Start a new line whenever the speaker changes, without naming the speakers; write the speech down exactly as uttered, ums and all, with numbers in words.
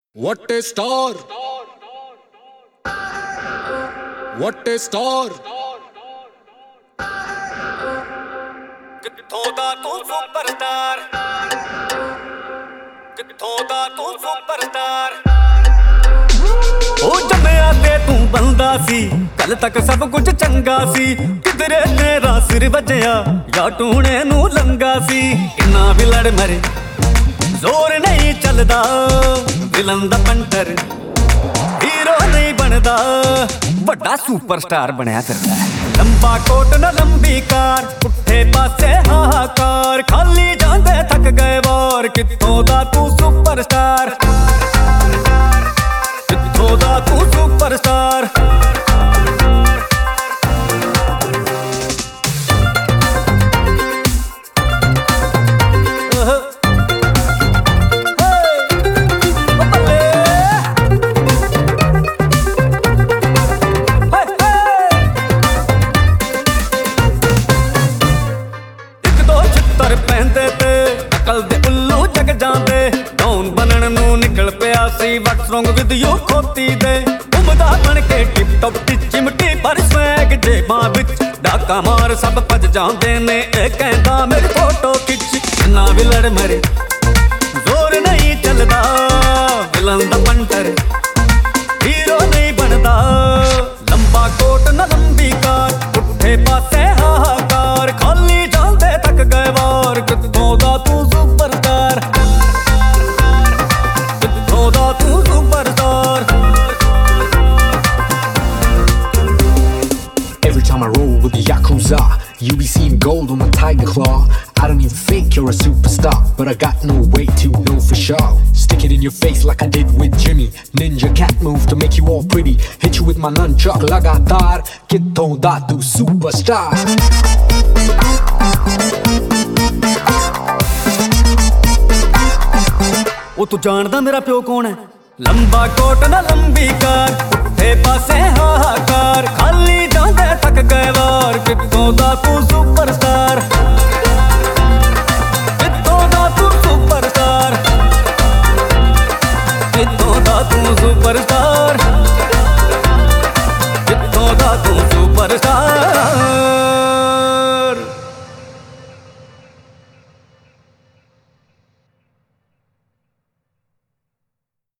What a star! What a star!
ਕਿੱਥੋਂ ਦਾ ਤੂੰ ਸੁਪਰਸਟਾਰ, ਕਿੱਥੋਂ ਦਾ ਤੂੰ ਸੁਪਰਸਟਾਰ। ਉਹ ਜੰਮਿਆ ਤੇ ਤੂੰ ਬੰਦਾ ਸੀ, ਕੱਲ ਤੱਕ ਸਭ ਕੁਝ ਚੰਗਾ ਸੀ। ਕਿਧਰੇ ਤੇਰਾ ਸਿਰ ਵੱਜਿਆ ਜਾਂ ਟੂਣੇ ਨੂੰ ਲੰਗਾ ਸੀ। ਕਿੰਨਾ ਵੀ ਲੜ ਮਰੇ ਜ਼ੋਰ ਨਹੀਂ ਚੱਲਦਾ, ਵਿਲਨ ਦਾ ਪੰਟਰ ਹੀਰੋ ਨਹੀਂ ਬਣਦਾ। ਵੱਡਾ ਸੁਪਰਸਟਾਰ ਬਣਿਆ ਫਿਰਦਾ, ਲੰਬਾ ਕੋਟ ਨਾ ਲੰਬੀ ਕਾਰ, ਪੁੱਠੇ ਪਾਸੇ ਹਾਹਾਕਾਰ। ਖਾਲੀ ਜਾਂਦੇ ਥੱਕ ਗਏ ਵਾਰ, ਕਿੱਥੋਂ ਦਾ ਤੂੰ ਸੁਪਰਸਟਾਰ, ਕਿੱਥੋਂ ਦਾ ਤੂੰ ਸੁਪਰਸਟਾਰ। ਪੈਂਦੇ ਤੇ ਅਕਲ ਦੇ ਉੱਲੂ ਜਗ ਜਾਂਦੇ। ਡਾਊਨ ਬਣਨ ਨੂੰ ਨਿਕਲ ਪਿਆ ਸੀ, ਵਟਸ ਰੌਂਗ ਵਿਦ ਯੂ ਖੋਤੀ ਦੇ। ਘੁੰਮਦਾ ਬਣ ਕੇ ਟਿਪ ਟੋਪ ਦੀ ਚਿਮਟੀ ਪਰ ਸਵੈਗ ਜੇਬਾਂ ਵਿੱਚ ਡਾਕਾ ਮਾਰ ਸਭ ਭੱਜ ਜਾਂਦੇ ਨੇ। ਇਹ ਕਹਿੰਦਾ ਮੇਰੀ ਫੋਟੋ ਖਿੱਚ, ਨਾ ਵੀ ਲੜ ਮਰੇ ਜ਼ੋਰ ਨਹੀਂ ਚੱਲਦਾ। ਵਿਲਨ ਦਾ ਪੰਟਰ ਹੀਰੋ ਨਹੀਂ ਬਣਦਾ। ਲੰਬਾ ਕੋਟ ਨਾ ਲੰਬੀ ਕਾਰ, ਪੁੱਠੇ ਪਾਸੇ ਹਾਹਾਕਾਰ। ਖਾਲੀ ਜਾਂਦੇ ਥੱਕ ਗਏ ਵਾਰ, ਕਿੱਥੋਂ ਦਾ ਤੂੰ ਸੁਪਰਸਟਾਰ, ਕਿੱਥੋਂ ਦਾ ਤੂੰ superstar.
Every time I roll with the Yakuza, you be seeing gold on my tiger claw. I don't even think you're a superstar, but I got no way to know for sure. Stick it in your face like I did with Jimmy. Ninja cat move to make you all pretty. Hit you with my nunchuck lagatar. Kiton da tu superstar.
ਉਹ ਤੂੰ ਜਾਣਦਾ ਮੇਰਾ ਪਿਓ ਕੌਣ ਹੈ? ਲੰਬਾ ਕੋਟ ਨਾ ਲੰਬੀ ਕਾਰ, ਪੁੱਠੇ ਪਾਸੇ ਹਾਹਾਕਾਰ। ਖਾਲੀ ਜਾਂਦੇ ਥੱਕ ਗਏ ਵਾਰ, ਕਿੱਥੋਂ ਦਾ ਤੂੰ ਸੁਪਰਸਟਾਰ, ਕਿੱਥੋਂ ਦਾ ਤੂੰ ਸੁਪਰਸਟਾਰ, ਕਿੱਥੋਂ ਦਾ ਤੂੰ ਸੁਪਰਸਟਾਰ, ਕਿੱਥੋਂ ਦਾ ਤੂੰ